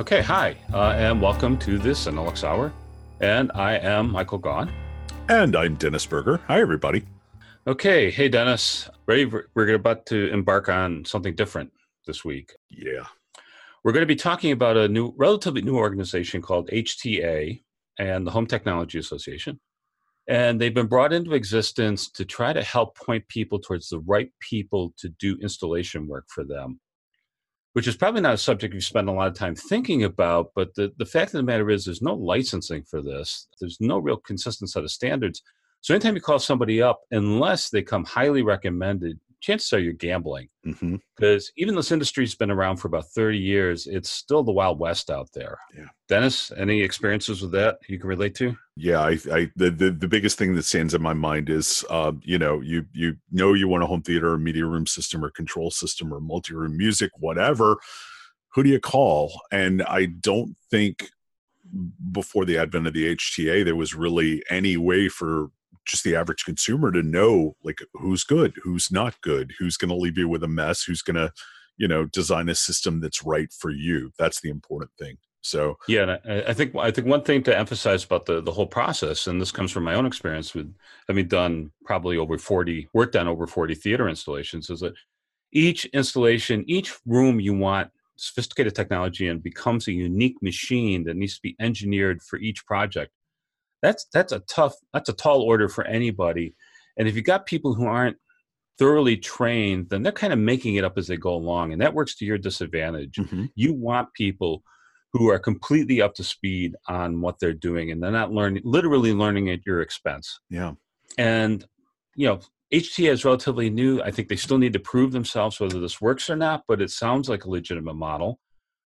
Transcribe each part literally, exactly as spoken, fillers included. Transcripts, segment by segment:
Okay, hi, uh, and welcome to this Synalux Hour. And I am Michael Gaughan. And I'm Dennis Berger. Hi, everybody. Okay, hey, Dennis. Ready? We're about to embark on something different this week. Yeah. We're going to be talking about a new, relatively new organization called H T A and the Home Technology Association. And they've been brought into existence to try to help point people towards the right people to do installation work for them, which is probably not a subject you spend a lot of time thinking about. But the, the fact of the matter is there's no licensing for this. There's no real consistent set of standards. So anytime you call somebody up, unless they come highly recommended, chances are you're gambling. Mm-hmm. Because even though this industry's been around for about thirty years, it's still the Wild West out there. Yeah. Dennis, any experiences with that you can relate to? Yeah, I, I the, the the biggest thing that stands in my mind is, uh, you know, you you know you want a home theater, or media room system, or control system, or multi-room music, whatever. Who do you call? And I don't think before the advent of the H T A there was really any way for just the average consumer to know, like, who's good, who's not good, who's going to leave you with a mess, who's going to, you know, design a system that's right for you. That's the important thing. So yeah, and I, I think I think one thing to emphasize about the the whole process, and this comes from my own experience with having done probably over forty, worked on over forty theater installations, is that each installation, each room you want sophisticated technology in becomes a unique machine that needs to be engineered for each project. That's that's a tough, that's a tall order for anybody. And if you got people who aren't thoroughly trained, then they're kind of making it up as they go along, and that works to your disadvantage. mm-hmm. You want people who are completely up to speed on what they're doing, and they're not learning, literally learning at your expense. Yeah. And, you know, H T A is relatively new. I think they still need to prove themselves whether this works or not, but it sounds like a legitimate model.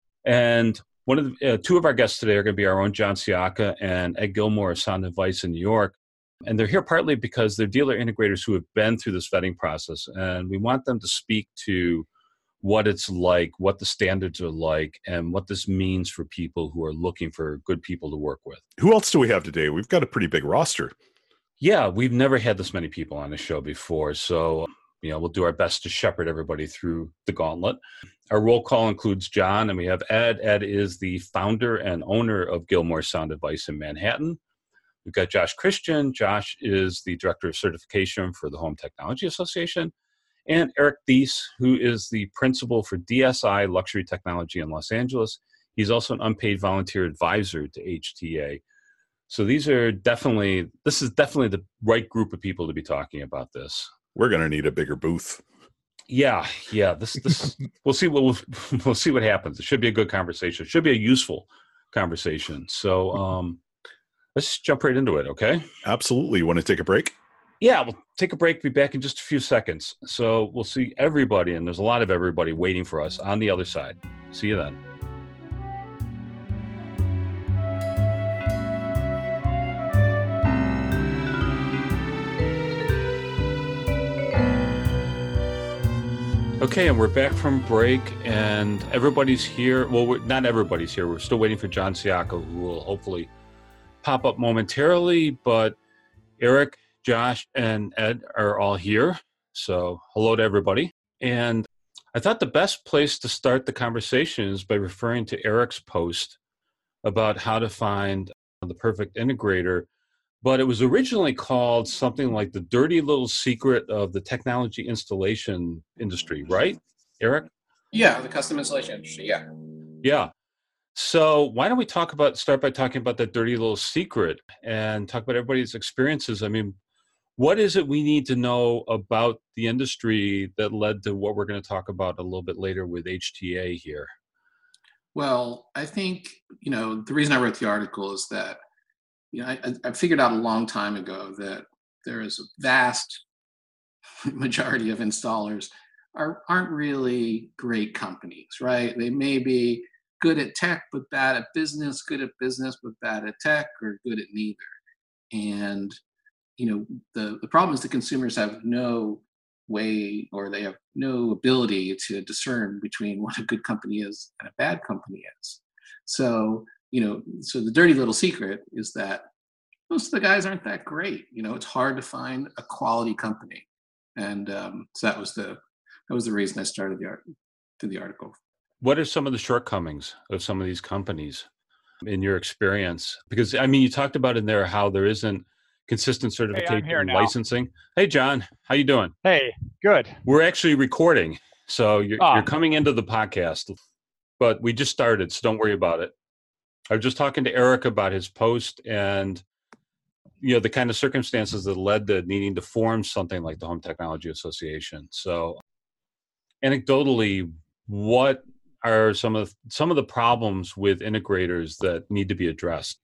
And one of the, uh, two of our guests today are going to be our own John Siaka and Ed Gilmore of Sound Advice in New York. And they're here partly because they're dealer integrators who have been through this vetting process. And we want them to speak to what it's like, what the standards are like, and what this means for people who are looking for good people to work with. Who else do we have today? We've got a pretty big roster. Yeah, we've never had this many people on the show before. So, you know, we'll do our best to shepherd everybody through the gauntlet. Our roll call includes John, and we have Ed. Ed is the founder and owner of Gilmore Sound Advice in Manhattan. We've got Josh Christian. Josh is the Director of Certification for the Home Technology Association. And Eric Thies, who is the Principal for D S I Luxury Technology in Los Angeles. He's also an unpaid volunteer advisor to H T A. So these are definitely, this is definitely the right group of people to be talking about this. We're going to need a bigger booth. Yeah, yeah. This, this, we'll see what we'll, we'll see what happens. It should be a good conversation. It should be a useful conversation. So um, let's jump right into it. Okay. Absolutely. You want to take a break? Yeah, we'll take a break. Be back in just a few seconds. So we'll see everybody, and there's a lot of everybody waiting for us on the other side. See you then. Okay, and we're back from break, and everybody's here. Well, we're, not everybody's here. We're still waiting for John Siaka, who will hopefully pop up momentarily. But Eric, Josh, and Ed are all here. So hello to everybody. And I thought the best place to start the conversation is by referring to Eric's post about how to find the perfect integrator. But it was originally called something like the dirty little secret of the technology installation industry, right, Eric? Yeah, the custom installation industry, yeah. Yeah. So why don't we talk about, start by talking about that dirty little secret and talk about everybody's experiences. I mean, what is it we need to know about the industry that led to what we're going to talk about a little bit later with H T A here? Well, I think, you know, the reason I wrote the article is that, you know, I, I figured out a long time ago that there is a vast majority of installers are, aren't really great companies, right? They may be good at tech, but bad at business, good at business, but bad at tech, or good at neither. And, you know, the, the problem is the consumers have no way, or they have no ability to discern between what a good company is and a bad company is. So, you know, so the dirty little secret is that most of the guys aren't that great. You know, it's hard to find a quality company. And um, so that was the that was the reason I started the art, did the article. What are some of the shortcomings of some of these companies in your experience? Because I mean, you talked about in there how there isn't consistent Hey, I'm certification here and now. licensing. Hey, John, how you doing? Hey, good. We're actually recording, so you're, Ah. you're coming into the podcast, but we just started, so don't worry about it. I was just talking to Eric about his post and you know the kind of circumstances that led to needing to form something like the Home Technology Association. So, anecdotally, what are some of some of the problems with integrators that need to be addressed?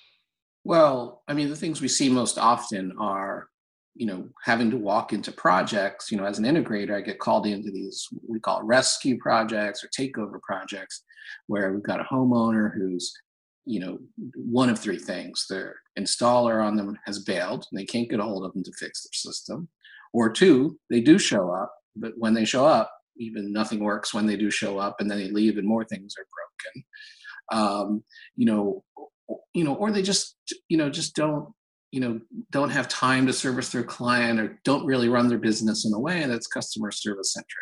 Well, I mean, the things we see most often are, you know, having to walk into projects. You know, as an integrator, I get called into these, we call it rescue projects or takeover projects, where we've got a homeowner who's, you know, one of three things. Their installer on them has bailed and they can't get a hold of them to fix their system. Or two, they do show up, but when they show up, even nothing works when they do show up, and then they leave and more things are broken. Um, you know, you know, or they just, you know, just don't, you know, don't have time to service their client or don't really run their business in a way that's customer service centric.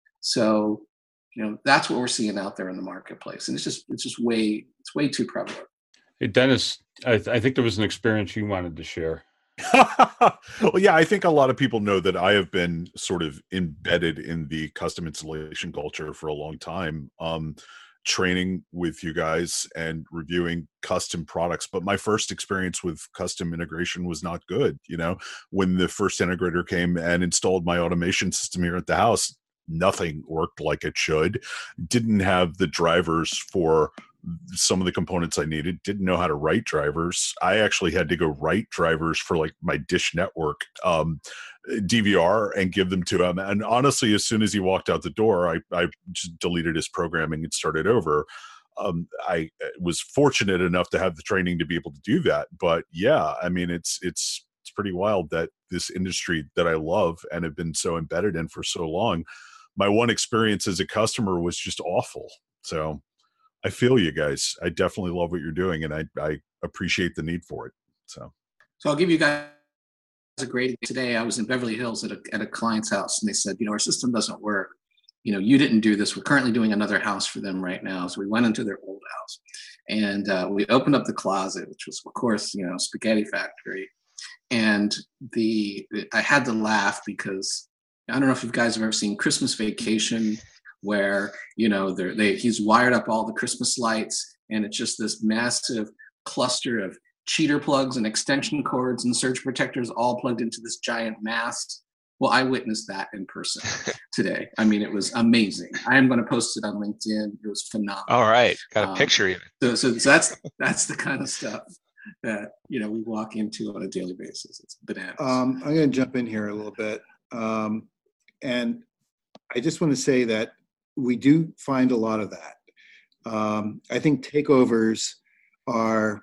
So, you know, that's what we're seeing out there in the marketplace, and it's just, it's just way, it's way too prevalent. Hey, Dennis, I, th- I think there was an experience you wanted to share. Well, yeah, I think a lot of people know that I have been sort of embedded in the custom installation culture for a long time, um, training with you guys and reviewing custom products. But my first experience with custom integration was not good. You know, when the first integrator came and installed my automation system here at the house, nothing worked like it should. Didn't have the drivers for some of the components I needed, didn't know how to write drivers. I actually had to go write drivers for like my Dish Network um, D V R and give them to him. And honestly, as soon as he walked out the door, I, I just deleted his programming and started over. Um, I was fortunate enough to have the training to be able to do that. But yeah, I mean, it's, it's, it's pretty wild that this industry that I love and have been so embedded in for so long, my one experience as a customer was just awful. So I feel you guys. I definitely love what you're doing, and I, I appreciate the need for it. So, so I'll give you guys a great today. I was in Beverly Hills at a at a client's house, and they said, you know, our system doesn't work. You know, you didn't do this. We're currently doing another house for them right now. So we went into their old house, and uh, we opened up the closet, which was, of course, you know, spaghetti factory. And the I had to laugh because I don't know if you guys have ever seen Christmas Vacation, where, you know, they're, they he's wired up all the Christmas lights, and it's just this massive cluster of cheater plugs and extension cords and surge protectors all plugged into this giant mast. Well, I witnessed that in person today. I mean, it was amazing. I am going to post it on LinkedIn. It was phenomenal. All right, got a Um, picture even. So, so, so that's that's the kind of stuff that, you know, we walk into on a daily basis. It's bananas. Um, I'm going to jump in here a little bit, um, and I just want to say that we do find a lot of that. Um, I think takeovers are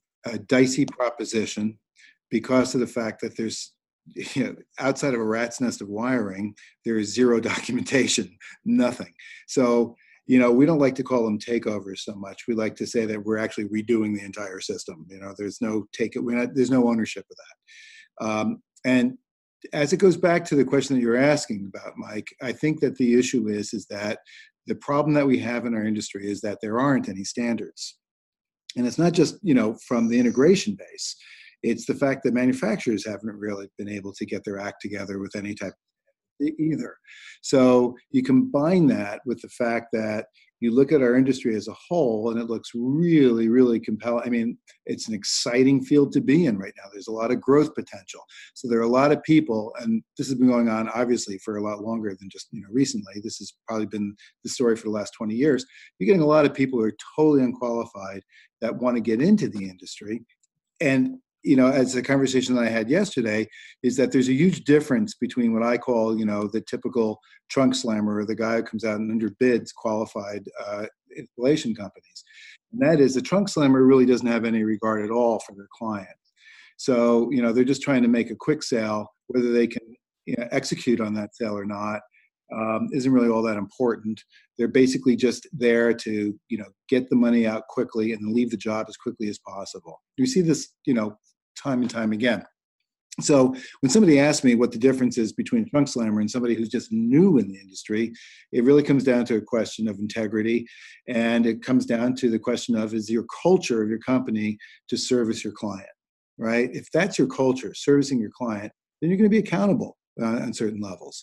a dicey proposition because of the fact that there's, you know, outside of a rat's nest of wiring, there is zero documentation, nothing. So, you know, we don't like to call them takeovers so much. We like to say that we're actually redoing the entire system. You know, there's no take it, we're not, there's no ownership of that. Um, and as it goes back to the question that you're asking about, Mike, I think that the issue is, is that the problem that we have in our industry is that there aren't any standards. And it's not just, you know, from the integration base. It's the fact that manufacturers haven't really been able to get their act together with any type of either. So you combine that with the fact that you look at our industry as a whole, and it looks really, really compelling. I mean, it's an exciting field to be in right now. There's a lot of growth potential. So there are a lot of people, and this has been going on obviously for a lot longer than just, you know, recently. This has probably been the story for the last twenty years. You're getting a lot of people who are totally unqualified that want to get into the industry. And you know, as the conversation that I had yesterday, is that there's a huge difference between what I call, you know, the typical trunk slammer, or the guy who comes out and underbids qualified uh, installation companies. And that is, the trunk slammer really doesn't have any regard at all for their client. So, you know, they're just trying to make a quick sale. Whether they can, you know, execute on that sale or not um, isn't really all that important. They're basically just there to, you know, get the money out quickly and leave the job as quickly as possible. You see this, you know, time and time again. So when somebody asks me what the difference is between a trunk slammer and somebody who's just new in the industry, it really comes down to a question of integrity. And it comes down to the question of, is your culture of your company to service your client, right? If that's your culture, servicing your client, then you're going to be accountable uh, on certain levels.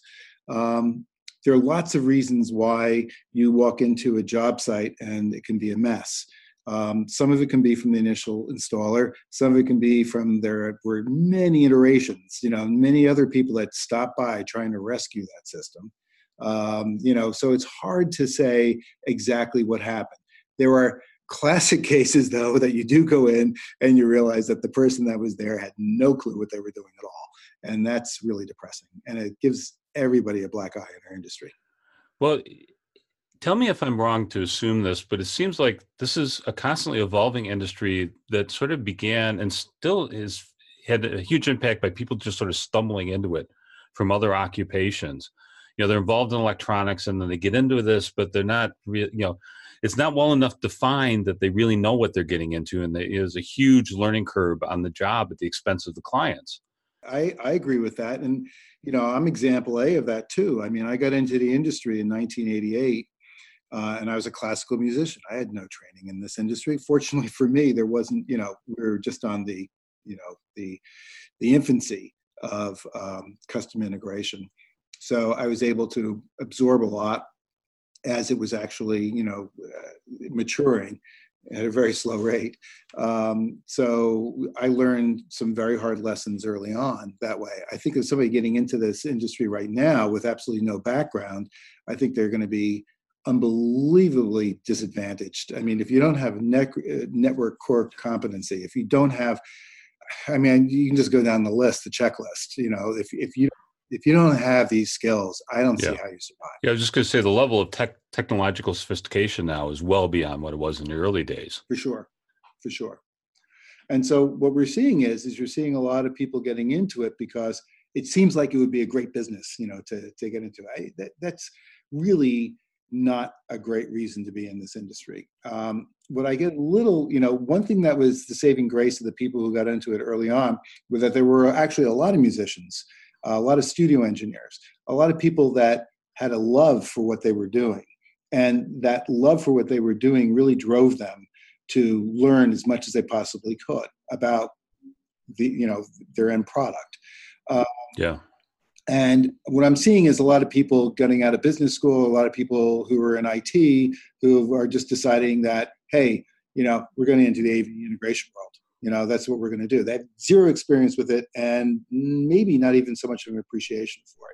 Um, there are lots of reasons why you walk into a job site and it can be a mess. Um, some of it can be from the initial installer. Some of it can be from there were many iterations, you know, many other people that stopped by trying to rescue that system. Um, you know, so it's hard to say exactly what happened. There are classic cases, though, that you do go in and you realize that the person that was there had no clue what they were doing at all. And that's really depressing. And it gives everybody a black eye in our industry. Well, tell me if I'm wrong to assume this, but it seems like this is a constantly evolving industry that sort of began and still is had a huge impact by people just sort of stumbling into it from other occupations. You know, they're involved in electronics and then they get into this, but they're not really, you know, it's not well enough defined that they really know what they're getting into. And there's a huge learning curve on the job at the expense of the clients. I, I agree with that. And, you know, I'm example A of that too. I mean, I got into the industry in nineteen eighty-eight. Uh, and I was a classical musician. I had no training in this industry. Fortunately for me, there wasn't, you know, we were just on the, you know, the, the infancy of um, custom integration. So I was able to absorb a lot as it was actually, you know, uh, maturing at a very slow rate. Um, so I learned some very hard lessons early on that way. I think of somebody getting into this industry right now with absolutely no background, I think they're going to be unbelievably disadvantaged. I mean, if you don't have net, uh, network core competency, if you don't have, I mean, you can just go down the list, the checklist. You know, if if you if you don't have these skills, I don't Yeah. see how you survive. Yeah, I was just going to say the level of tech, technological sophistication now is well beyond what it was in the early days. For sure, for sure. And so what we're seeing is, is you're seeing a lot of people getting into it because it seems like it would be a great business, you know, to to get into. I, that, that's really not a great reason to be in this industry. Um, what I get a little, you know, one thing that was the saving grace of the people who got into it early on was that there were actually a lot of musicians, a lot of studio engineers, a lot of people that had a love for what they were doing. And that love for what they were doing really drove them to learn as much as they possibly could about the, you know, their end product. Um, yeah. And what I'm seeing is a lot of people getting out of business school, a lot of people who are in I T who are just deciding that, hey, you know, we're going into the A V integration world. You know, that's what we're going to do. They have zero experience with it and maybe not even so much of an appreciation for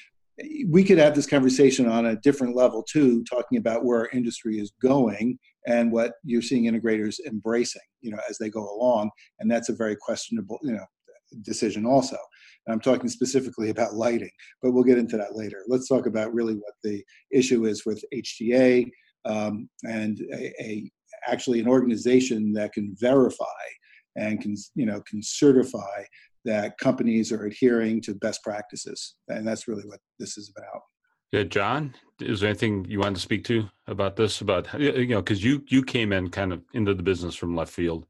it. We could have this conversation on a different level too, talking about where our industry is going and what you're seeing integrators embracing, you know, as they go along. And that's a very questionable, you know, decision also. And I'm talking specifically about lighting, but we'll get into that later. Let's talk about really what the issue is with H T A um, and a, a actually an organization that can verify and can, you know, can certify that companies are adhering to best practices. And that's really what this is about. Yeah, John, is there anything you wanted to speak to about this? About, you know, because you you came in kind of into the business from left field.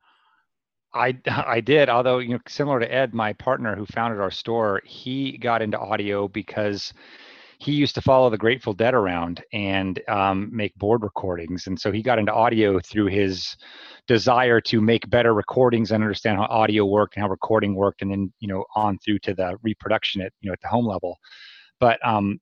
I, I did, although, you know, similar to Ed, my partner who founded our store, he got into audio because he used to follow the Grateful Dead around and um, make board recordings. And so he got into audio through his desire to make better recordings and understand how audio worked and how recording worked, and then, you know, on through to the reproduction at, you know, at the home level. But um,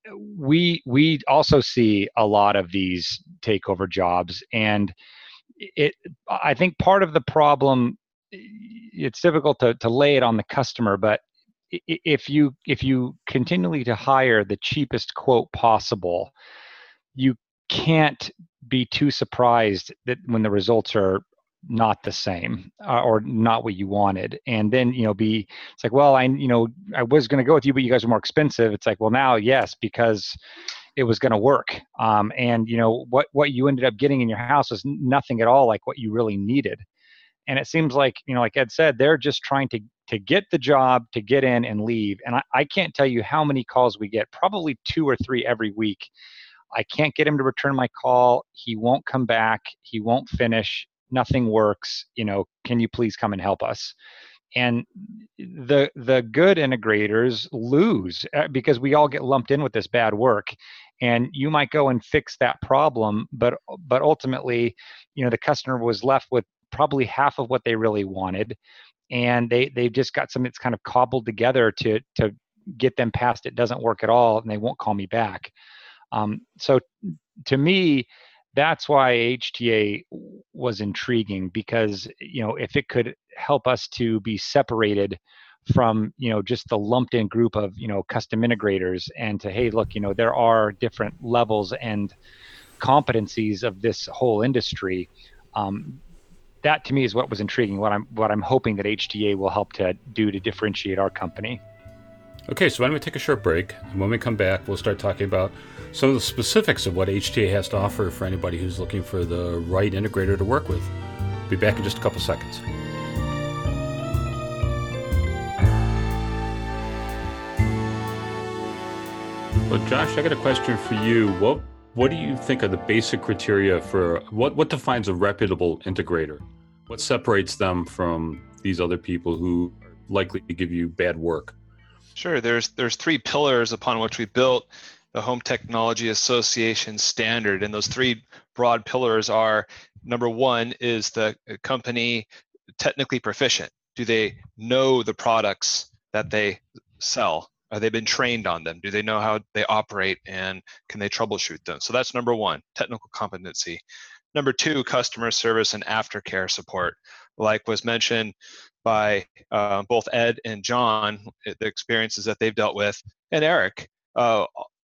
we we also see a lot of these takeover jobs, and it I think part of the problem, it's difficult to to lay it on the customer, but if you if you continually to hire the cheapest quote possible, you can't be too surprised that when the results are not the same uh, or not what you wanted. And then, you know, be, it's like, well, I, you know, I was going to go with you, but you guys are more expensive. It's like, well, now, yes, because it was going to work. Um, and, you know, what, what you ended up getting in your house was nothing at all like what you really needed. And it seems like, you know, like Ed said, they're just trying to, to get the job, to get in and leave. And I, I can't tell you how many calls we get, probably two or three every week. I can't get him to return my call. He won't come back. He won't finish. Nothing works. You know, can you please come and help us? and the the good integrators lose because we all get lumped in with this bad work. And you might go and fix that problem, but but ultimately, you know, the customer was left with probably half of what they really wanted, and they they've just got something that's kind of cobbled together to to get them past it doesn't work at all, and they won't call me back. Um, so to me, that's why H T A was intriguing, because, you know, if it could help us to be separated from, you know, just the lumped in group of, you know, custom integrators, and to, hey, look, you know, there are different levels and competencies of this whole industry. Um, that to me is what was intriguing, what I'm what I'm hoping that H T A will help to do to differentiate our company. Okay, so why don't we take a short break, and when we come back, we'll start talking about some of the specifics of what H T A has to offer for anybody who's looking for the right integrator to work with. Be back in just a couple seconds. Well, Josh, I got a question for you. What what do you think are the basic criteria for what, what defines a reputable integrator? What separates them from these other people who are likely to give you bad work? Sure. There's there's three pillars upon which we built the Home Technology Association standard, and those three broad pillars are: number one, is the company technically proficient? Do they know the products that they sell? Have they been trained on them? Do they know how they operate, and can they troubleshoot them? So that's number one, technical competency. Number two, customer service and aftercare support. Like was mentioned by uh, both Ed and John, the experiences that they've dealt with, and Eric, uh,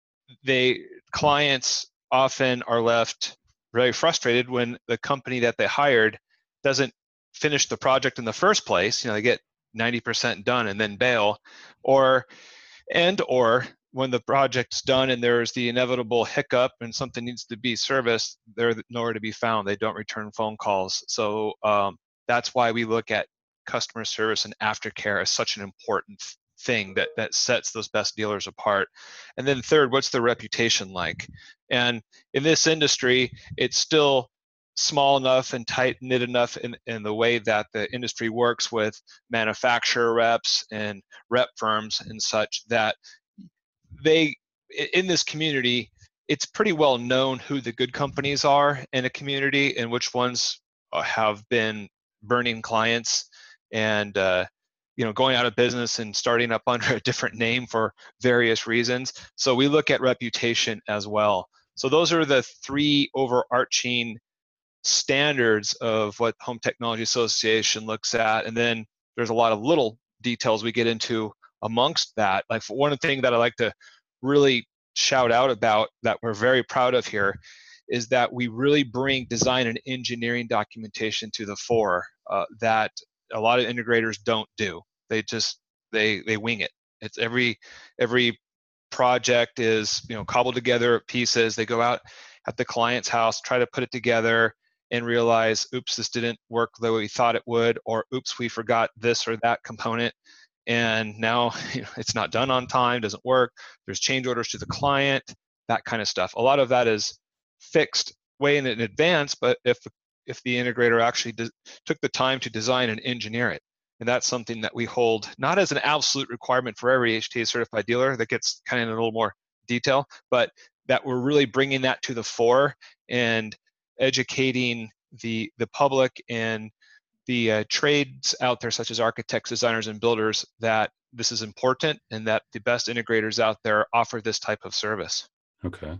they clients often are left very frustrated when the company that they hired doesn't finish the project in the first place. You know, they get ninety percent done and then bail, or and or when the project's done and there's the inevitable hiccup and something needs to be serviced, they're nowhere to be found. They don't return phone calls. So um, that's why we look at customer service and aftercare as such an important thing that that sets those best dealers apart. And then third, what's the reputation like? And in this industry, it's still small enough and tight knit enough in, in the way that the industry works with manufacturer reps and rep firms and such, that they, in this community, it's pretty well known who the good companies are in a community and which ones have been burning clients and uh, you know, going out of business and starting up under a different name for various reasons. So we look at reputation as well. So those are the three overarching standards of what Home Technology Association looks at. And then there's a lot of little details we get into amongst that. Like one thing that I like to really shout out about that we're very proud of here is that we really bring design and engineering documentation to the fore uh, that a lot of integrators don't do. They just they they wing it. It's every every project is, you know, cobbled together pieces. They go out at the client's house, try to put it together, and realize, oops, this didn't work the way we thought it would, or oops, we forgot this or that component, and now, you know, it's not done on time, doesn't work. There's change orders to the client, that kind of stuff. A lot of that is fixed way in advance, but if if the integrator actually de- took the time to design and engineer it. And that's something that we hold not as an absolute requirement for every H T A certified dealer, that gets kind of in a little more detail, but that we're really bringing that to the fore and educating the the public and the uh, trades out there, such as architects, designers, and builders, that this is important and that the best integrators out there offer this type of service. Okay.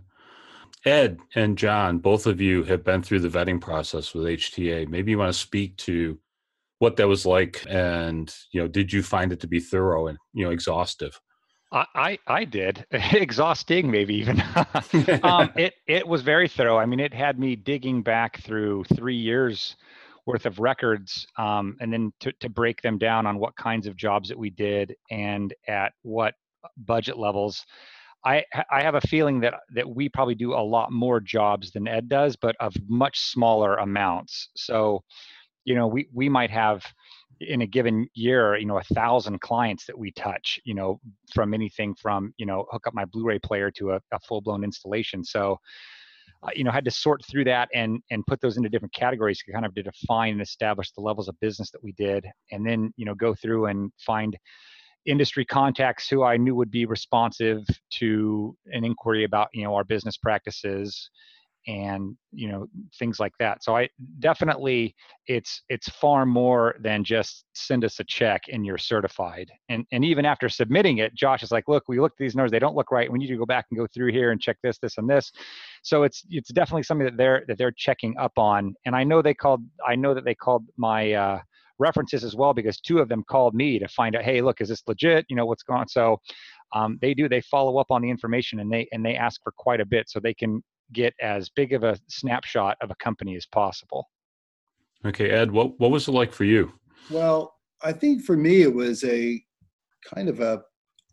Ed and John, both of you have been through the vetting process with H T A. Maybe you want to speak to what that was like, and, you know, did you find it to be thorough and, you know, exhaustive? I, I, I did. Exhausting, maybe even. um, it, it was very thorough. I mean, it had me digging back through three years worth of records, um, and then to, to break them down on what kinds of jobs that we did and at what budget levels. I, I have a feeling that, that we probably do a lot more jobs than Ed does, but of much smaller amounts. So, you know, we, we might have in a given year, you know, a thousand clients that we touch, you know, from anything from, you know, hook up my Blu-ray player to a, a full-blown installation. So uh, you know, had to sort through that and and put those into different categories to kind of to define and establish the levels of business that we did, and then you know go through and find industry contacts who I knew would be responsive to an inquiry about you know our business practices and you know things like that. So I definitely it's it's far more than just send us a check and you're certified. And and even after submitting it, Josh is like, look, we looked at these numbers, they don't look right. We need to go back and go through here and check this, this, and this. So it's it's definitely something that they're that they're checking up on. And I know they called I know that they called my uh, references as well, because two of them called me to find out, hey, look, is this legit? You know what's going on? So um, they do they follow up on the information, and they and they ask for quite a bit so they can get as big of a snapshot of a company as possible. Okay, Ed, what, what was it like for you? Well, I think for me, it was a kind of a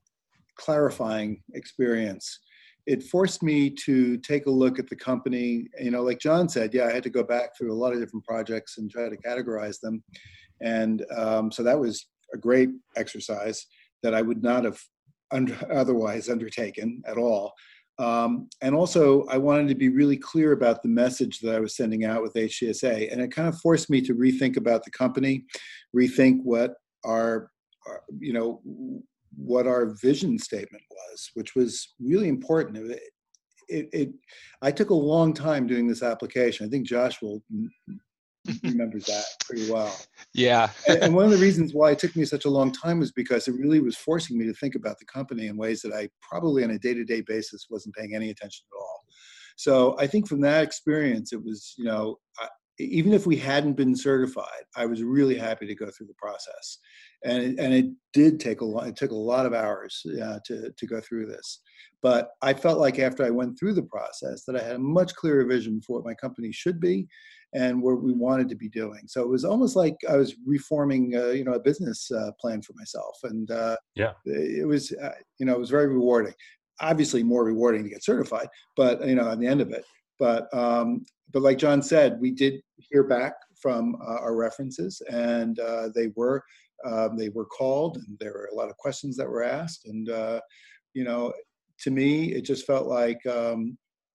clarifying experience. It forced me to take a look at the company. You know, like John said, yeah, I had to go back through a lot of different projects and try to categorize them. And um, so that was a great exercise that I would not have under, otherwise undertaken at all. Um, and also, I wanted to be really clear about the message that I was sending out with H C S A. And it kind of forced me to rethink about the company, rethink what our, our you know, what our vision statement was, which was really important. It, it, it, I took a long time doing this application. I think Josh will remembers that pretty well. Yeah. and, and one of the reasons why it took me such a long time was because it really was forcing me to think about the company in ways that I probably on a day-to-day basis wasn't paying any attention at all. So I think from that experience, it was, you know, I, even if we hadn't been certified, I was really happy to go through the process. And it, and it did take a lot, it took a lot of hours uh, to, to go through this. But I felt like after I went through the process that I had a much clearer vision for what my company should be and what we wanted to be doing. So it was almost like I was reforming, uh, you know, a business uh, plan for myself. And uh, yeah, it was, uh, you know, it was very rewarding. Obviously more rewarding to get certified, but, you know, at the end of it. But, um, but like John said, we did hear back from uh, our references, and uh, they were um, they were called, and there were a lot of questions that were asked. And, uh, you know, to me, it just felt like, um,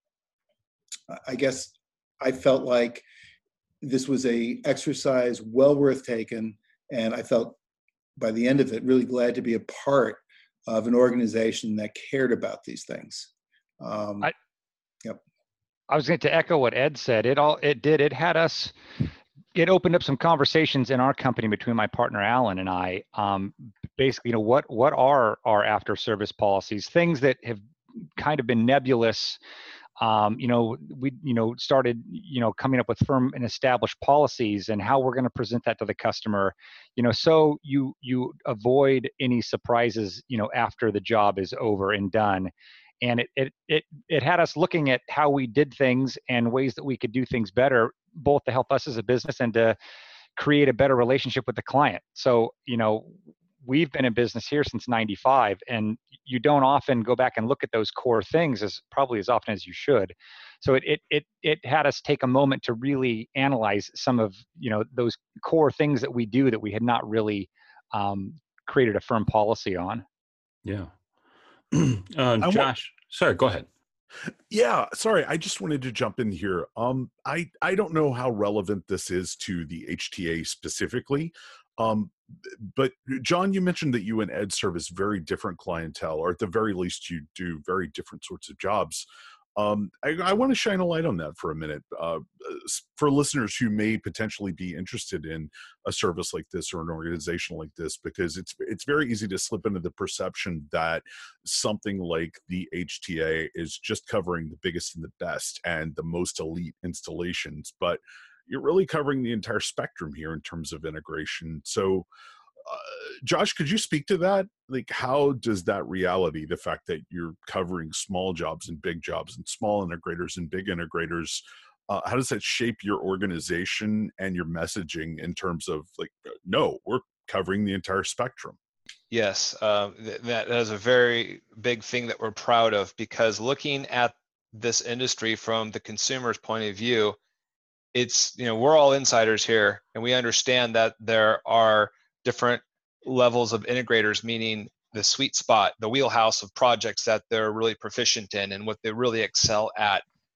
I guess I felt like this was a exercise well worth taking. And I felt by the end of it, really glad to be a part of an organization that cared about these things. Um, I, yep. I was going to echo what Ed said. It all, it did, it had us, it opened up some conversations in our company between my partner, Alan, and I. Um, basically, you know, what, what are our after service policies, things that have kind of been nebulous. Um, you know, we, you know, started, you know, coming up with firm and established policies and how we're going to present that to the customer, you know, so you, you avoid any surprises, you know, after the job is over and done. And it, it, it, it had us looking at how we did things and ways that we could do things better, both to help us as a business and to create a better relationship with the client. So, you know, we've been in business here since ninety-five, and you don't often go back and look at those core things as probably as often as you should. So it it it it had us take a moment to really analyze some of, you know, those core things that we do that we had not really um, created a firm policy on. Yeah. uh, Josh, sorry, go ahead. Yeah, sorry, I just wanted to jump in here. Um, I I don't know how relevant this is to the H T A specifically. Um, but John, you mentioned that you and Ed service very different clientele, or at the very least you do very different sorts of jobs. Um, I, I want to shine a light on that for a minute uh, for listeners who may potentially be interested in a service like this or an organization like this, because it's it's very easy to slip into the perception that something like the H T A is just covering the biggest and the best and the most elite installations, but you're really covering the entire spectrum here in terms of integration. So, uh, Josh, could you speak to that? Like, how does that reality, the fact that you're covering small jobs and big jobs and small integrators and big integrators, uh, how does that shape your organization and your messaging in terms of like, no, we're covering the entire spectrum? Yes, uh, th- that, that is a very big thing that we're proud of, because looking at this industry from the consumer's point of view, it's, you know, we're all insiders here, and we understand that there are different levels of integrators, meaning the sweet spot, the wheelhouse of projects that they're really proficient in and what they really excel at.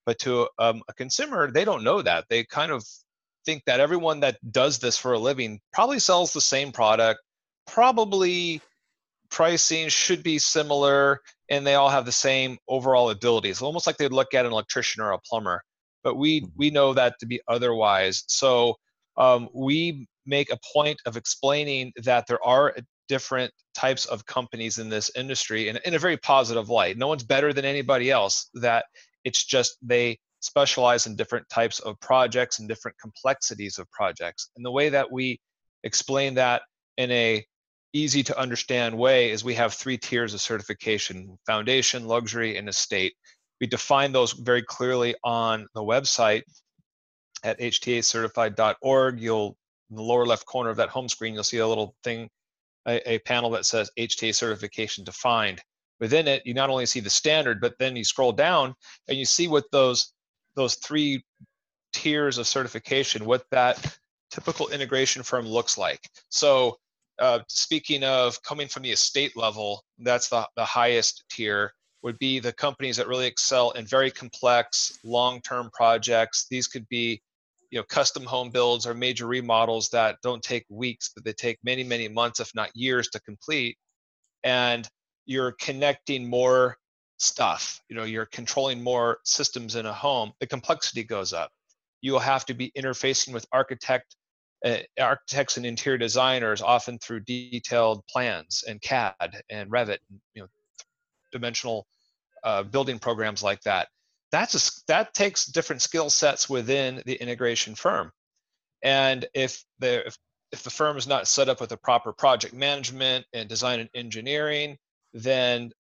But to um, a consumer, they don't know that. They kind of think that everyone that does this for a living probably sells the same product, probably pricing should be similar, and they all have the same overall abilities, almost like they'd look at an electrician or a plumber. But we we know that to be otherwise. So um, we make a point of explaining that there are different types of companies in this industry in, in a very positive light. No one's better than anybody else, that it's just they specialize in different types of projects and different complexities of projects. And the way that we explain that in a easy to understand way is we have three tiers of certification: foundation, luxury, and estate. We define those very clearly on the website at H T A certified dot org. You'll, in the lower left corner of that home screen, you'll see a little thing, a, a panel that says H T A certification defined. Within it, you not only see the standard, but then you scroll down and you see what those those three tiers of certification, what that typical integration firm looks like. So uh, speaking of coming from the estate level, that's the, the highest tier, would be the companies that really excel in very complex long-term projects. These could be, you know, custom home builds or major remodels that don't take weeks, but they take many, many months, if not years, to complete. And you're connecting more stuff, you know, you're controlling more systems in a home, the complexity goes up. You will have to be interfacing with architect, uh, architects and interior designers, often through detailed plans and C A D and Revit, you know, dimensional uh, building programs like that. That's a, that takes different skill sets within the integration firm. And if the if, if the firm is not set up with a proper project management and design and engineering, then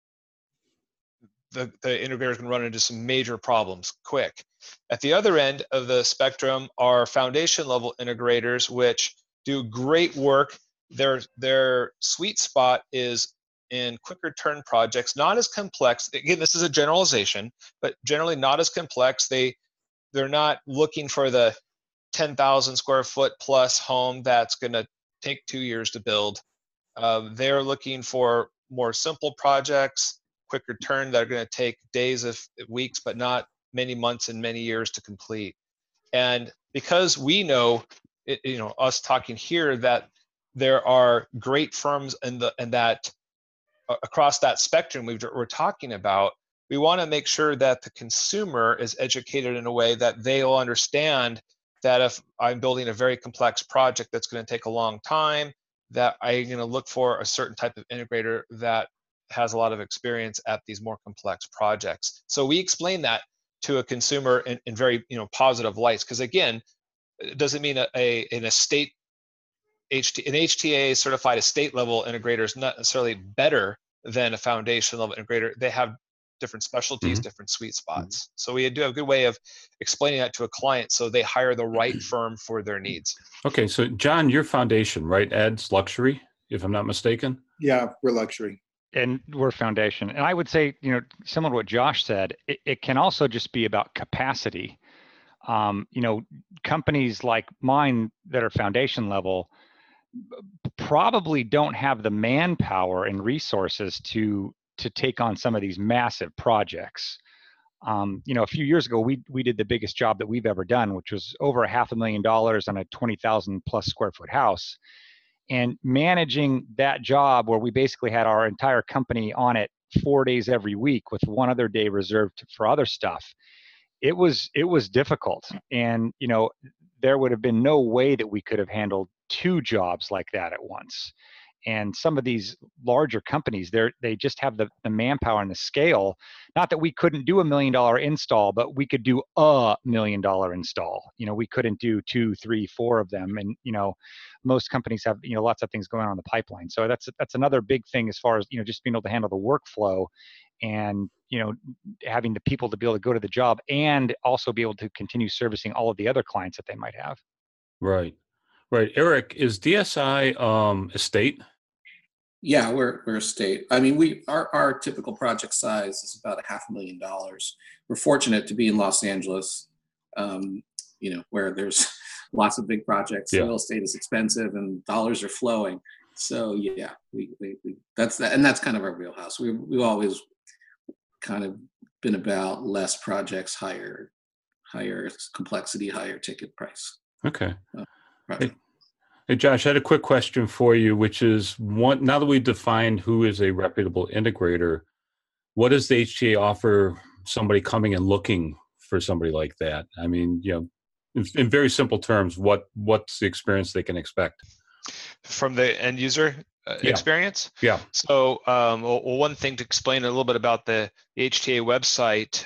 the, the integrator can run into some major problems quick. At the other end of the spectrum are foundation level integrators, which do great work. Their, their sweet spot is in quicker turn projects, not as complex. Again, this is a generalization, but generally not as complex. They, they're not looking for the ten thousand square foot plus home that's going to take two years to build. Uh, they're looking for more simple projects, quicker turn, that are going to take days of weeks, but not many months and many years to complete. And because we know, it, you know, us talking here, that there are great firms in the and that uh, across that spectrum we've, we're talking about, we want to make sure that the consumer is educated in a way that they'll understand that if I'm building a very complex project that's going to take a long time, that I'm going to look for a certain type of integrator that has a lot of experience at these more complex projects. So we explain that to a consumer in, in very, you know, positive lights, because again, it doesn't mean a, a an estate H T, an H T A certified estate level integrator is not necessarily better than a foundation level integrator. They have different specialties, mm-hmm. different sweet spots. Mm-hmm. So we do have a good way of explaining that to a client so they hire the right firm for their needs. Okay, so John, your foundation, right? Ed's luxury, if I'm not mistaken. Yeah, we're luxury. And we're foundation. And I would say, you know, similar to what Josh said, it, it can also just be about capacity. Um, you know, companies like mine that are foundation level probably don't have the manpower and resources to to take on some of these massive projects. Um, you know, a few years ago, we we did the biggest job that we've ever done, which was over a half a million dollars on a twenty thousand plus square foot house. And managing that job, where we basically had our entire company on it four days every week with one other day reserved for other stuff, it was it was difficult. And you know, there would have been no way that we could have handled two jobs like that at once. And some of these larger companies, they they just have the, the manpower and the scale. Not that we couldn't do a million dollar install, but we could do a million dollar install. You know, we couldn't do two, three, four of them. And you know, most companies have, you know, lots of things going on in the pipeline. So that's that's another big thing as far as, you know, just being able to handle the workflow and, you know, having the people to be able to go to the job and also be able to continue servicing all of the other clients that they might have. Right. Right. Eric, is D S I um, estate? Yeah, we're we're estate. I mean, we our, our typical project size is about a half a million dollars. We're fortunate to be in Los Angeles, um, you know, where there's lots of big projects. Yeah. Real estate is expensive and dollars are flowing. So yeah, we, we, we that's that, and that's kind of our wheelhouse. We we've always kind of been about less projects, higher higher complexity, higher ticket price. Okay. Uh, hey, hey, Josh, I had a quick question for you, which is one, now that we've defined who is a reputable integrator, what does the H T A offer somebody coming and looking for somebody like that? I mean, you know, in, in very simple terms, what what's the experience they can expect? From the end user uh, Yeah. experience? Yeah. So um, well, one thing to explain a little bit about the H T A website,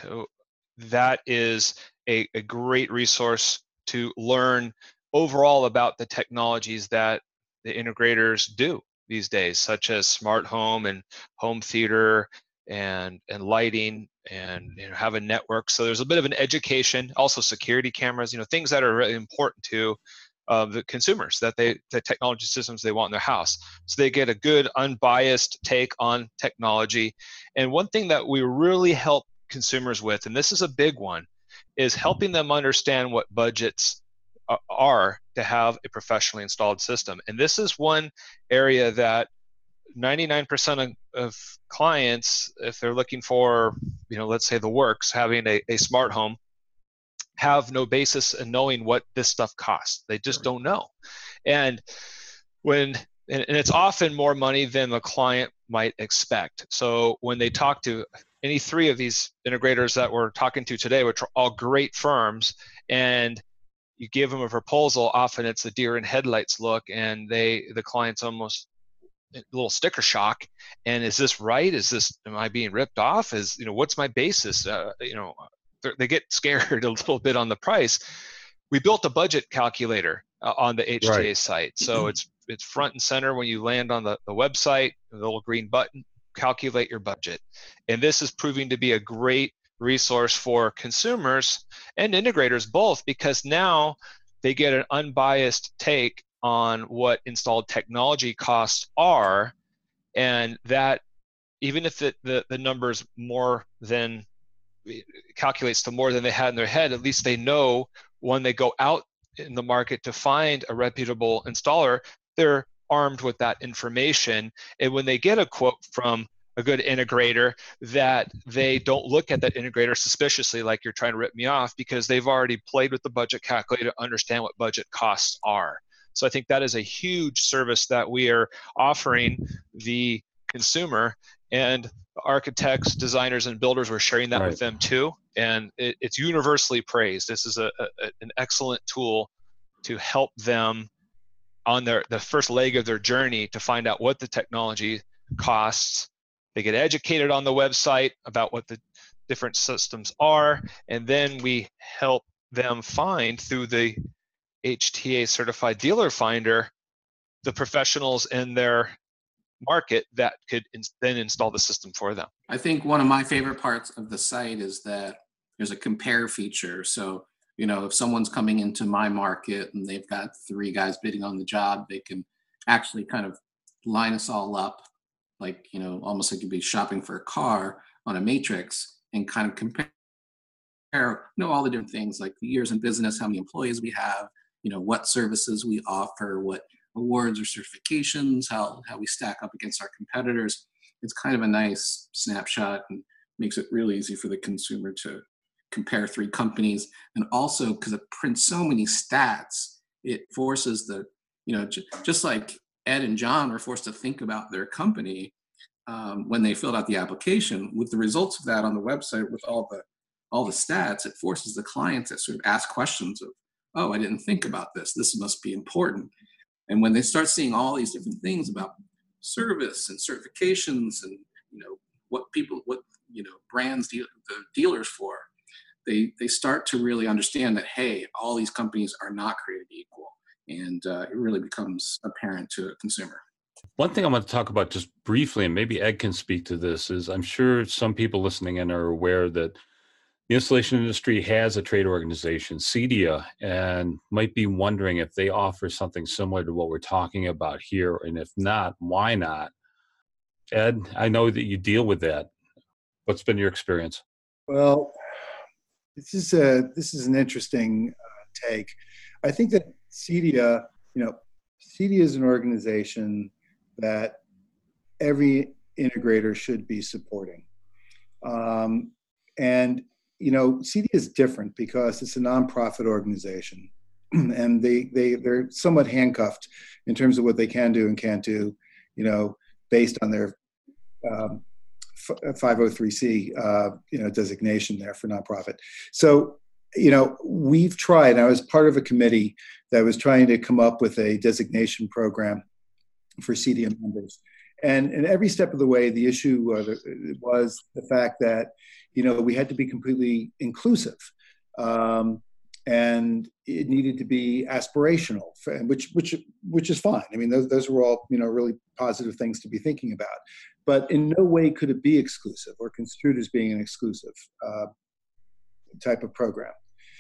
that is a, a great resource to learn overall about the technologies that the integrators do these days, such as smart home and home theater and and lighting and you know, have a network. So there's a bit of an education, also security cameras, you know, things that are really important to uh, the consumers, that they, the technology systems they want in their house. So they get a good unbiased take on technology. And one thing that we really help consumers with, and this is a big one, is helping them understand what budgets are to have a professionally installed system. And this is one area that ninety-nine percent of, of clients, if they're looking for, you know, let's say the works, having a, a smart home, have no basis in knowing what this stuff costs. They just don't know. And when and, and it's often more money than the client might expect. So when they talk to any three of these integrators that we're talking to today, which are all great firms, and you give them a proposal, often it's a deer in headlights look, and they the client's almost a little sticker shock. And is this right? Is this, am I being ripped off? Is, you know, what's my basis? Uh, you know, they get scared a little bit on the price. We built a budget calculator uh, on the H T A Right. site. So it's it's front and center when you land on the, the website, the little green button, calculate your budget. And this is proving to be a great resource for consumers and integrators both, because now they get an unbiased take on what installed technology costs are, and that even if it, the, the number's more than, calculates to more than they had in their head, at least they know when they go out in the market to find a reputable installer, they're armed with that information. And when they get a quote from a good integrator, that they don't look at that integrator suspiciously like you're trying to rip me off, because they've already played with the budget calculator to understand what budget costs are. So I think that is a huge service that we are offering the consumer, and architects, designers, and builders were sharing that Right. with them too. And it, it's universally praised. This is a, a, an excellent tool to help them on their the first leg of their journey to find out what the technology costs. They get educated on the website about what the different systems are, and then we help them find through the H T A certified dealer finder the professionals in their market that could in, then install the system for them. I think one of my favorite parts of the site is that there's a compare feature. So, you know, if someone's coming into my market and they've got three guys bidding on the job, they can actually kind of line us all up, like, you know, almost like you'd be shopping for a car on a matrix, and kind of compare, you know, all the different things like the years in business, how many employees we have, you know, what services we offer, what awards or certifications, how, how we stack up against our competitors. It's kind of a nice snapshot and makes it really easy for the consumer to compare three companies. And also, because it prints so many stats, it forces the, you know, j- just like Ed and John were forced to think about their company um, when they filled out the application. With the results of that on the website, with all the all the stats, it forces the client to sort of ask questions of, oh, I didn't think about this. This must be important. And when they start seeing all these different things about service and certifications and, you know, what people, what, you know, brands deal, the dealers for, they they start to really understand that, hey, all these companies are not created equal. And uh, it really becomes apparent to a consumer. One thing I want to talk about just briefly, and maybe Ed can speak to this, is I'm sure some people listening in are aware that the installation industry has a trade organization, CEDIA, and might be wondering if they offer something similar to what we're talking about here. And if not, why not? Ed, I know that you deal with that. What's been your experience? Well, this is a this is an interesting uh, take. I think that CEDIA, you know, CEDIA is an organization that every integrator should be supporting. Um, and you know, C D is different because it's a nonprofit organization, and they they they're somewhat handcuffed in terms of what they can do and can't do, you know, based on their um, five oh three C, uh, you know, designation there for nonprofit. So, you know, we've tried. I was part of a committee that was trying to come up with a designation program for C D M members. And, and every step of the way, the issue uh, was the fact that, you know, we had to be completely inclusive. Um, and it needed to be aspirational, which which which is fine. I mean, those, those were all, you know, really positive things to be thinking about. But in no way could it be exclusive or construed as being an exclusive uh, type of program.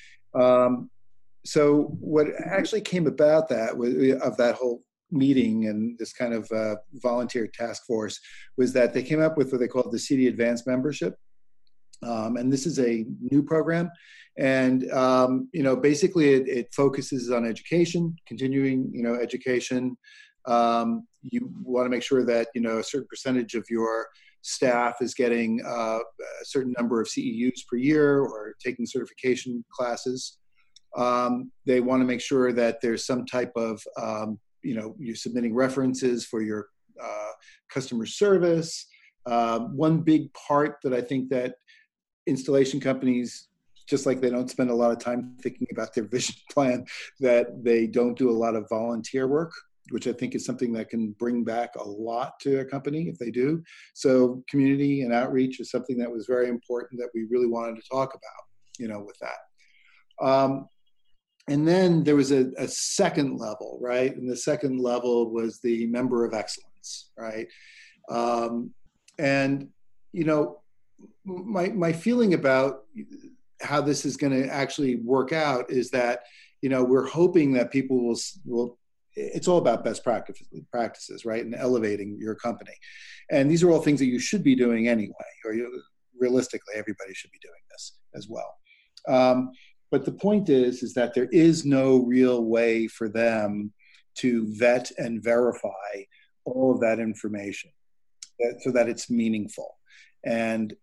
Um, so what actually came about that was, of that whole meeting and this kind of uh, volunteer task force, was that they came up with what they called the C D Advanced Membership. Um, and this is a new program. And, um, you know, basically it, it focuses on education, continuing, you know, education. Um, you want to make sure that, you know, a certain percentage of your staff is getting uh, a certain number of C E Us per year or taking certification classes. Um, they want to make sure that there's some type of, um, you know, you're submitting references for your uh, customer service. Uh, one big part that I think that installation companies, just like they don't spend a lot of time thinking about their vision plan, that they don't do a lot of volunteer work, which I think is something that can bring back a lot to a company if they do. So community and outreach is something that was very important that we really wanted to talk about, you know, with that. Um, and then there was a, a second level, right? And the second level was the member of excellence, right? Um, and, you know, my my feeling about how this is going to actually work out is that, you know, we're hoping that people will will it's all about best practices, practices, right? And elevating your company. And these are all things that you should be doing anyway, or you, realistically, everybody should be doing this as well. Um, but the point is, is that there is no real way for them to vet and verify all of that information that, so that it's meaningful. And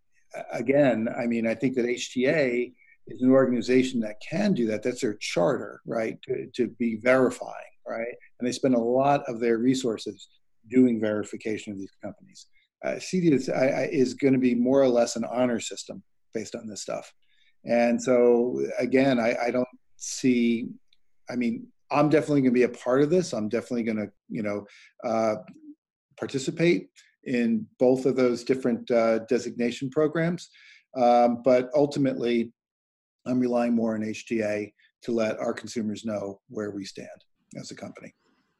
again, I mean, I think that H T A is an organization that can do that. That's their charter, right? To, to be verifying, right? And they spend a lot of their resources doing verification of these companies. Uh, C D is, I, I, is going to be more or less an honor system based on this stuff. And so, again, I, I don't see, I mean, I'm definitely going to be a part of this. I'm definitely going to, you know, uh, participate in both of those different uh, designation programs. Um, but ultimately, I'm relying more on H T A to let our consumers know where we stand as a company.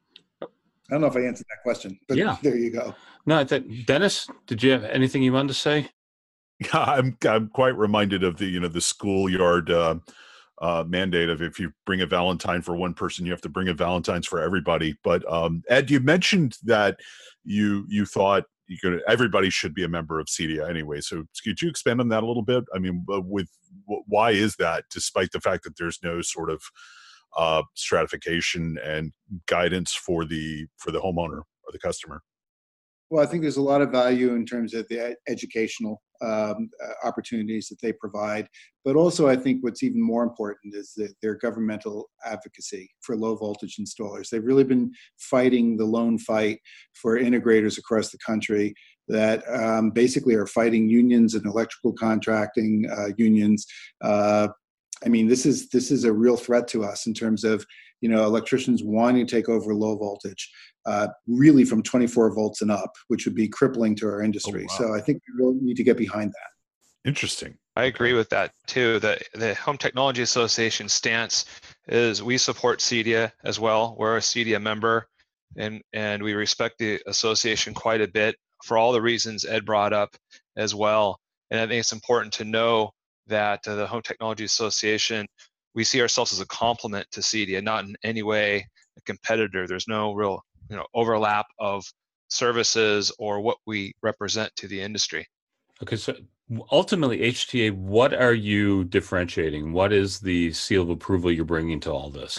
I don't know if I answered that question, but yeah, there you go. No, I think, Dennis, did you have anything you wanted to say? Yeah, I'm I'm quite reminded of the, you know, the schoolyard uh, uh, mandate of if you bring a Valentine for one person, you have to bring a Valentine's for everybody. But um, Ed, you mentioned that you you thought you could everybody should be a member of C D A anyway. So could you expand on that a little bit? I mean, with why is that, despite the fact that there's no sort of uh, stratification and guidance for the for the homeowner or the customer? Well, I think there's a lot of value in terms of the educational um, uh, opportunities that they provide. But also, I think what's even more important is that their governmental advocacy for low voltage installers. They've really been fighting the lone fight for integrators across the country that um, basically are fighting unions and electrical contracting uh, unions. Uh, I mean, this is this is a real threat to us in terms of, you know, electricians wanting to take over low voltage, uh, really from twenty-four volts and up, which would be crippling to our industry. Oh, wow. So I think we really need to get behind that. Interesting. I agree with that too. The the Home Technology Association stance is we support C D A as well. We're a C D A member, and and we respect the association quite a bit for all the reasons Ed brought up as well. And I think it's important to know that uh, the Home Technology Association, we see ourselves as a complement to C D A, not in any way a competitor. There's no real, you know, overlap of services or what we represent to the industry. Okay, so ultimately, H T A, what are you differentiating? What is the seal of approval you're bringing to all this?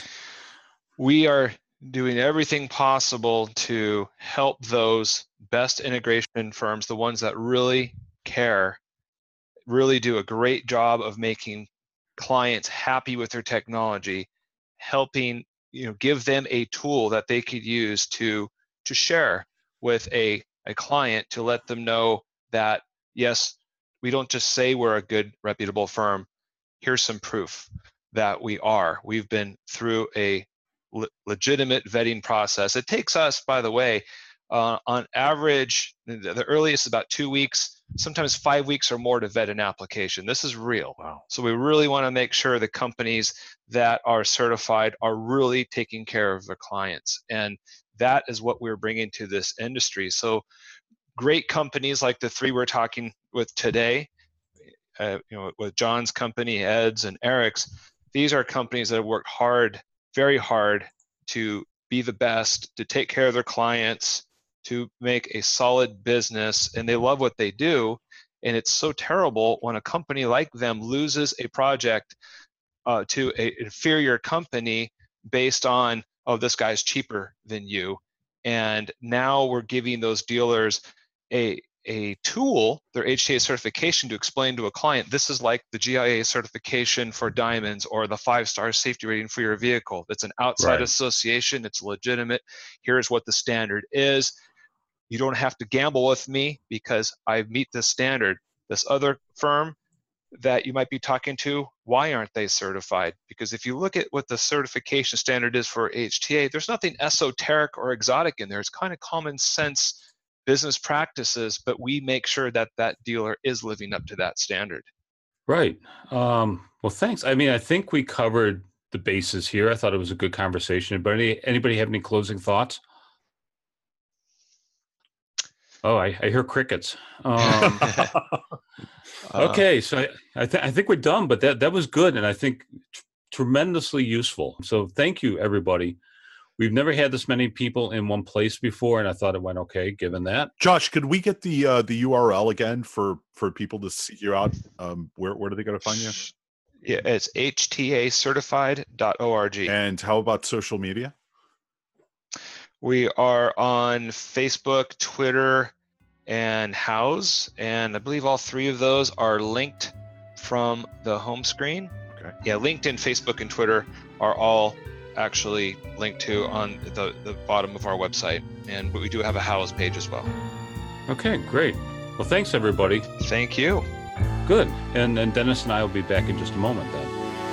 We are doing everything possible to help those best integration firms, the ones that really care, really do a great job of making clients happy with their technology, helping, you know, give them a tool that they could use to to share with a, a client to let them know that, yes, we don't just say we're a good, reputable firm. Here's some proof that we are. We've been through a le- legitimate vetting process. It takes us, by the way, uh, on average, the, the earliest about two weeks, sometimes five weeks or more to vet an application. This is real. Wow. So we really want to make sure the companies that are certified are really taking care of their clients. And that is what we're bringing to this industry. So great companies like the three we're talking with today, uh, you know, with John's company, Ed's and Eric's, these are companies that have worked hard, very hard to be the best, to take care of their clients, to make a solid business, and they love what they do. And it's so terrible when a company like them loses a project uh, to an inferior company based on, oh, this guy's cheaper than you. And now we're giving those dealers a a tool, their H T A certification, to explain to a client, this is like the G I A certification for diamonds or the five-star safety rating for your vehicle. It's an outside Right. association. It's legitimate. Here's what the standard is. You don't have to gamble with me because I meet this standard. This other firm that you might be talking to, why aren't they certified? Because if you look at what the certification standard is for H T A, there's nothing esoteric or exotic in there. It's kind of common sense business practices, but we make sure that that dealer is living up to that standard. Right. Um, well, thanks. I mean, I think we covered the bases here. I thought it was a good conversation. But any, anybody have any closing thoughts? Oh, I, I hear crickets. Um, okay, so I I, th- I think we're done, but that, that was good, and I think t- tremendously useful. So thank you, everybody. We've never had this many people in one place before, and I thought it went okay, given that. Josh, could we get the uh, the U R L again for for people to see you out? Um, where where do they go to find you? Yeah, it's H T A certified dot org. And how about social media? We are on Facebook, Twitter, and Houzz, and I believe all three of those are linked from the home screen. Okay. Yeah, LinkedIn, Facebook, and Twitter are all actually linked to on the, the bottom of our website, and we do have a Houzz page as well. Okay, great. Well, thanks, everybody. Thank you. Good. And, and Dennis and I will be back in just a moment then.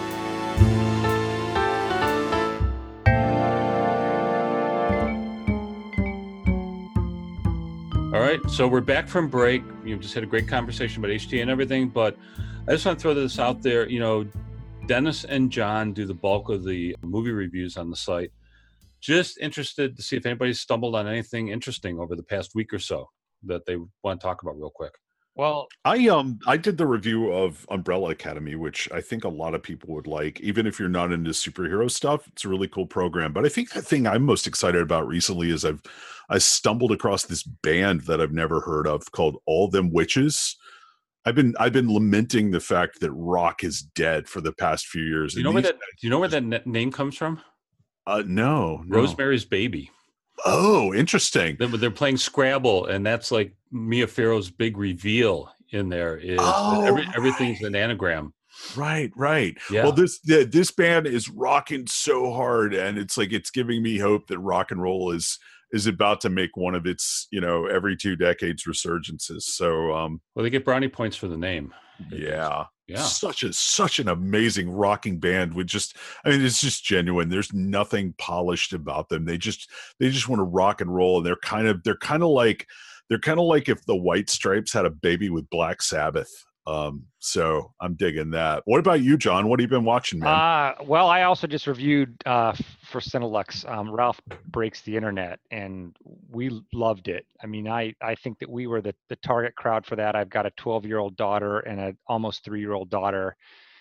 All right, so we're back from break. You just had a great conversation about H T A and everything, but I just want to throw this out there. You know, Dennis and John do the bulk of the movie reviews on the site. Just interested to see if anybody's stumbled on anything interesting over the past week or so that they want to talk about real quick. Well, I um I did the review of Umbrella Academy, which I think a lot of people would like. Even if you're not into superhero stuff, it's a really cool program. But I think the thing I'm most excited about recently is I've I stumbled across this band that I've never heard of called All Them Witches. I've been I've been lamenting the fact that rock is dead for the past few years. Do you know where that? Do you know where that na- name comes from? Uh, no, no. Rosemary's Baby. Oh, interesting. They're, they're playing Scrabble, and that's like Mia Farrow's big reveal in there. Is Oh, every, everything's right. an anagram. Right, right. Yeah. Well, this the, this band is rocking so hard, and it's like it's giving me hope that rock and roll is is about to make one of its, you know, every two decades resurgences. So, um, Well, they get brownie points for the name. yeah, Yeah. such a such an amazing rocking band with just, I mean, it's just genuine. There's nothing polished about them. They just they just want to rock and roll, and they're kind of they're kind of like they're kind of like if the White Stripes had a baby with Black Sabbath. Um, so I'm digging that. What about you, John? What have you been watching, man? Uh, well, I also just reviewed uh, for Cinelux, um, Ralph Breaks the Internet, and we loved it. I mean, I, I think that we were the, the target crowd for that. I've got a twelve-year-old daughter and an almost three-year-old daughter.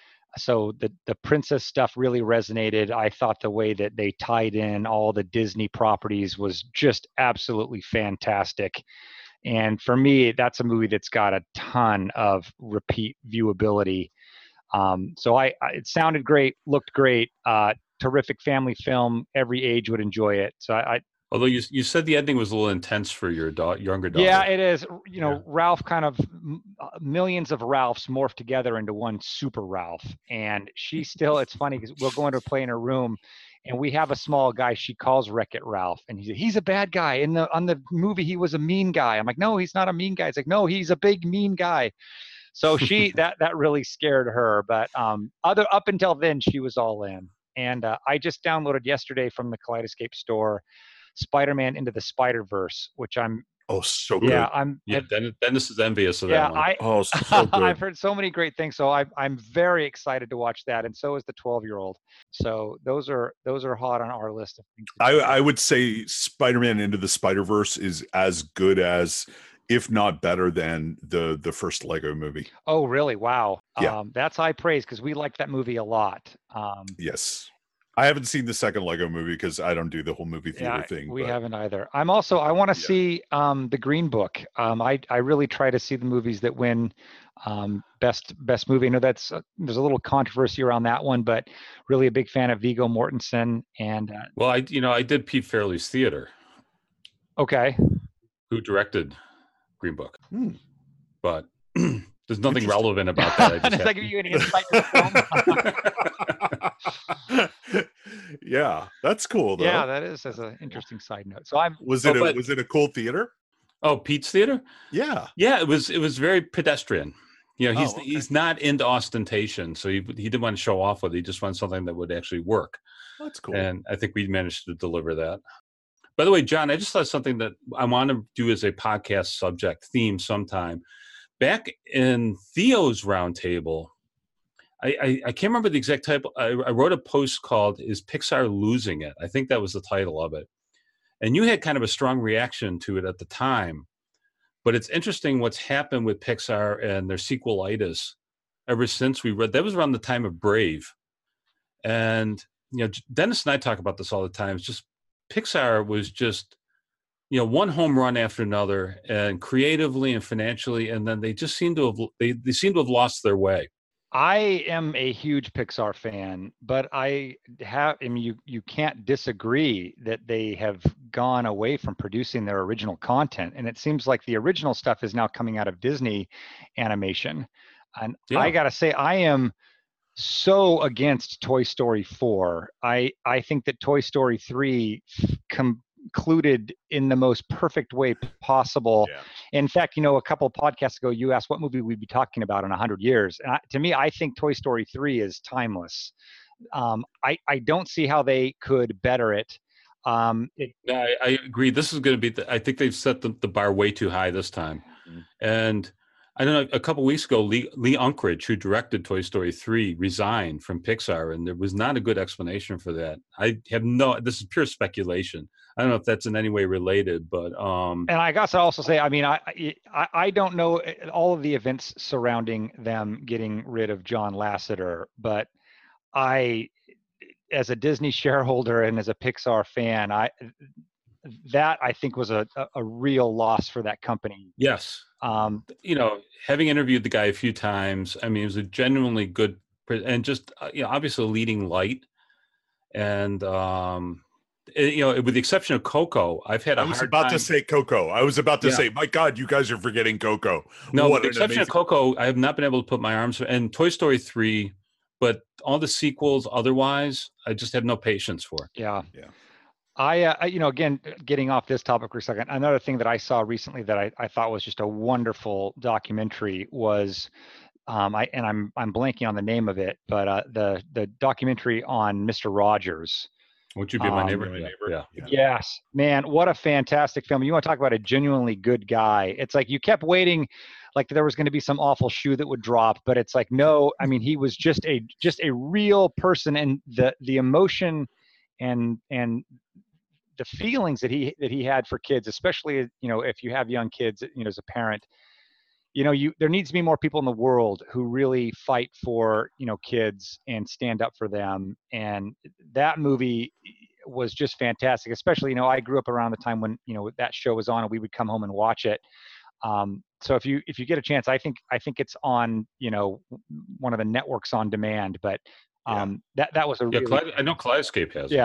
So the, the princess stuff really resonated. I thought the way that they tied in all the Disney properties was just absolutely fantastic. And for me, that's a movie that's got a ton of repeat viewability. Um, so I, I, it sounded great, looked great, uh, terrific family film. Every age would enjoy it. So I, I Although you you said the ending was a little intense for your da- younger daughter. Yeah, it is. You know, Yeah. Ralph kind of millions of Ralphs morphed together into one super Ralph, and she still. It's funny because we'll go into a play in her room, and we have a small guy she calls Wreck-It Ralph, and he's he's a bad guy. In the on the movie, he was a mean guy. I'm like, no, he's not a mean guy. It's like, no, he's a big mean guy. So she that that really scared her, but um, other up until then, she was all in. And uh, I just downloaded yesterday from the Kaleidoscape store Spider-Man Into the Spider-Verse, which I'm Oh, so good. yeah I'm Yeah, Dennis, Dennis is envious of yeah that one. I Oh, so good. I've heard so many great things, so I'm I'm very excited to watch that, and so is the twelve-year-old. So those are those are hot on our list of things. to I, check I out. would say Spider-Man Into the Spider-Verse is as good as, if not better than, the the first Lego movie. Oh, really? Wow. Yeah. Um, that's high praise because we liked that movie a lot. Um, Yes. I haven't seen the second Lego movie because I don't do the whole movie theater yeah, thing. we but haven't either. I'm also I want to Yeah. see um, the Green Book. Um, I I really try to see the movies that win um, best best movie. I know that's uh, there's a little controversy around that one, but really a big fan of Viggo Mortensen. And uh, Well, I you know I did Pete Fairley's theater, okay, who directed Green Book, Hmm. but there's nothing Interesting. relevant about that. I just does had- that give you any insight to the film? Yeah, that's cool though. Yeah, that is as an interesting side note. So I'm Was Oh, it a, but- was it a cool theater? Oh, Pete's theater. Yeah. Yeah, it was. It was very pedestrian. You know, he's Oh, okay. he's not into ostentation, so he he didn't want to show off with it. He just wanted something that would actually work. That's cool. And I think we managed to deliver that. By the way, John, I just thought something that I want to do as a podcast subject theme sometime. Back in Theo's roundtable, I, I, I can't remember the exact title. I, I wrote a post called "Is Pixar Losing It?" I think that was the title of it. And you had kind of a strong reaction to it at the time. But it's interesting what's happened with Pixar and their sequelitis ever since we read. That was around the time of Brave. And, you know, Dennis and I talk about this all the time. It's just Pixar was just, you know, one home run after another, and creatively and financially. And then they just seem to have, they, they seem to have lost their way. I am a huge Pixar fan, but I have, I mean, you, you can't disagree that they have gone away from producing their original content. And it seems like the original stuff is now coming out of Disney animation. And Yeah. I got to say, I am so against Toy Story four. I, I think that Toy Story three concluded in the most perfect way possible. Yeah. In fact, you know, a couple of podcasts ago, you asked what movie we'd be talking about in one hundred years. And I, to me, I think Toy Story three is timeless. Um, I, I don't see how they could better it. Um, it No, I, I agree. This is going to be, the, I think they've set the, the bar way too high this time. Mhm. And I don't know, a couple weeks ago, Lee, Lee Unkrich, who directed Toy Story three, resigned from Pixar, and there was not a good explanation for that. I have no, this is pure speculation. I don't know if that's in any way related, but um, and I guess I also say, I mean, I, I I don't know all of the events surrounding them getting rid of John Lasseter, but I, as a Disney shareholder and as a Pixar fan, I that I think was a a, a real loss for that company. yes, Um, you know, having interviewed the guy a few times, I mean, it was a genuinely good, pre- and just, uh, you know, obviously a leading light. And, um, it- you know, with the exception of Coco, I've had a I was hard about time. to say Coco. I was about to Yeah. say, my God, you guys are forgetting Coco. No, What with the an exception of amazing- Coco, I have not been able to put my arms and Toy Story three, but all the sequels otherwise, I just have no patience for. yeah. Yeah. I, uh, I- you know, again, getting off this topic for a second, another thing that I saw recently that I, I thought was just a wonderful documentary was, um, I and I'm I'm blanking on the name of it, but uh, the the documentary on Mister Rogers. Would you be my Um, neighbor? My Yeah, Neighbor. yeah. Yeah. Yes, man, what a fantastic film! You want to talk about a genuinely good guy? It's like you kept waiting, like there was going to be some awful shoe that would drop, but it's like no. I mean, he was just a just a real person, and the the emotion and and the feelings that he that he had for kids, especially you know if you have young kids, you know as a parent, you know you there needs to be more people in the world who really fight for you know kids and stand up for them. And that movie was just fantastic. Especially you know I grew up around the time when you know that show was on and we would come home and watch it. Um, so if you if you get a chance, I think I think it's on you know one of the networks on demand. But um, that that was a Yeah, really Kaleid- I know Kaleidoscape has it. yeah.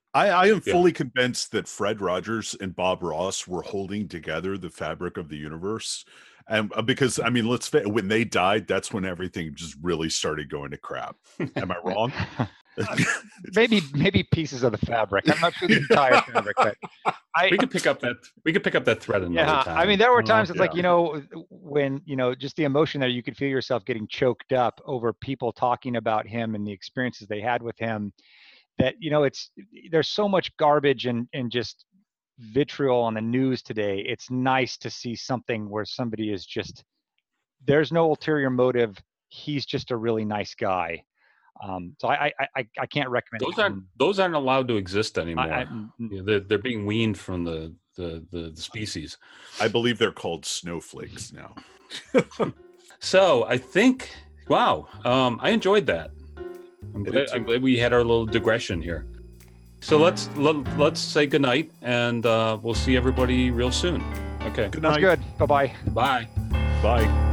I, I am Yeah. fully convinced that Fred Rogers and Bob Ross were holding together the fabric of the universe. And uh, because, I mean, let's fa- when they died, that's when everything just really started going to crap. Am I wrong? maybe maybe pieces of the fabric. I'm not sure the entire fabric, but I We could pick up that we could pick up that thread another yeah. time. I mean, there were Uh, times it's like yeah. you know when you know just the emotion there, you could feel yourself getting choked up over people talking about him and the experiences they had with him. That you know, it's there's so much garbage and and just vitriol on the news today. It's nice to see something where somebody is just there's no ulterior motive. He's just a really nice guy. Um, so I, I I I can't recommend those aren't him. those aren't allowed to exist anymore. I, I, Yeah, they're they're being weaned from the the the, the species. I believe they're called snowflakes now. So I think wow, um, I enjoyed that. I'm I did glad, too. I'm glad we had our little digression here. So let's let, let's say goodnight, and uh, we'll see everybody real soon. Okay, Good That's night. good. Bye bye. bye. Bye.